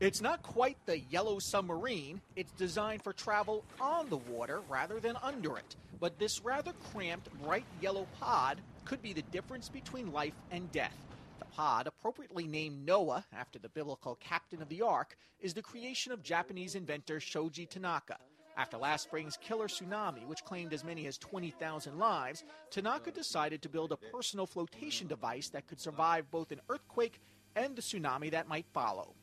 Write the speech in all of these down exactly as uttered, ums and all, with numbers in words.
It's not quite the yellow submarine. It's designed for travel on the water rather than under it. But this rather cramped, bright yellow pod could be the difference between life and death. The pod, appropriately named Noah after the biblical captain of the ark, is the creation of Japanese inventor Shoji Tanaka. After last spring's killer tsunami, which claimed as many as twenty thousand lives, Tanaka decided to build a personal flotation device that could survive both an earthquake and the tsunami that might follow.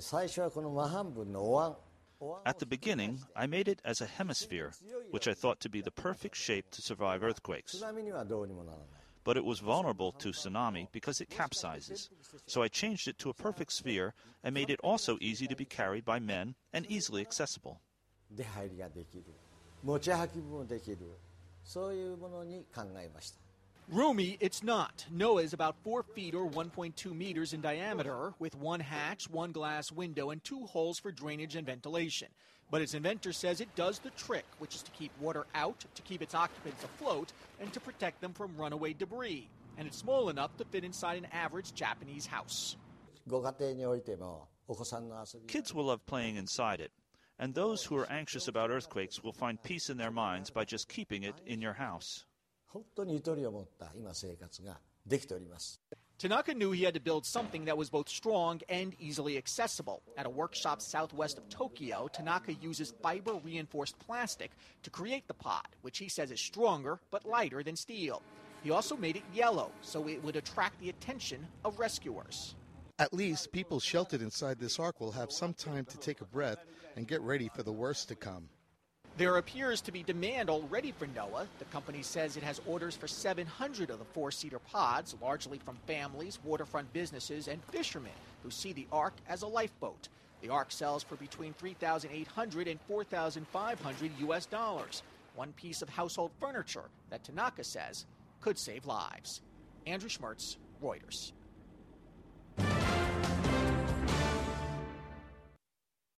At the beginning, I made it as a hemisphere, which I thought to be the perfect shape to survive earthquakes. But it was vulnerable to tsunami because it capsizes. So I changed it to a perfect sphere and made it also easy to be carried by men and easily accessible. Roomy, it's not. Noah is about four feet or one point two meters in diameter, with one hatch, one glass window, and two holes for drainage and ventilation. But its inventor says it does the trick, which is to keep water out, to keep its occupants afloat, and to protect them from runaway debris. And it's small enough to fit inside an average Japanese house. Kids will love playing inside it, and those who are anxious about earthquakes will find peace in their minds by just keeping it in your house. Tanaka knew he had to build something that was both strong and easily accessible. At a workshop southwest of Tokyo, Tanaka uses fiber-reinforced plastic to create the pod, which he says is stronger but lighter than steel. He also made it yellow, so it would attract the attention of rescuers. At least people sheltered inside this ark will have some time to take a breath and get ready for the worst to come. There appears to be demand already for Noah. The company says it has orders for seven hundred of the four-seater pods, largely from families, waterfront businesses, and fishermen who see the ark as a lifeboat. The ark sells for between three thousand eight hundred and four thousand five hundred U S dollars, one piece of household furniture that Tanaka says could save lives. Andrew Schmertz, Reuters.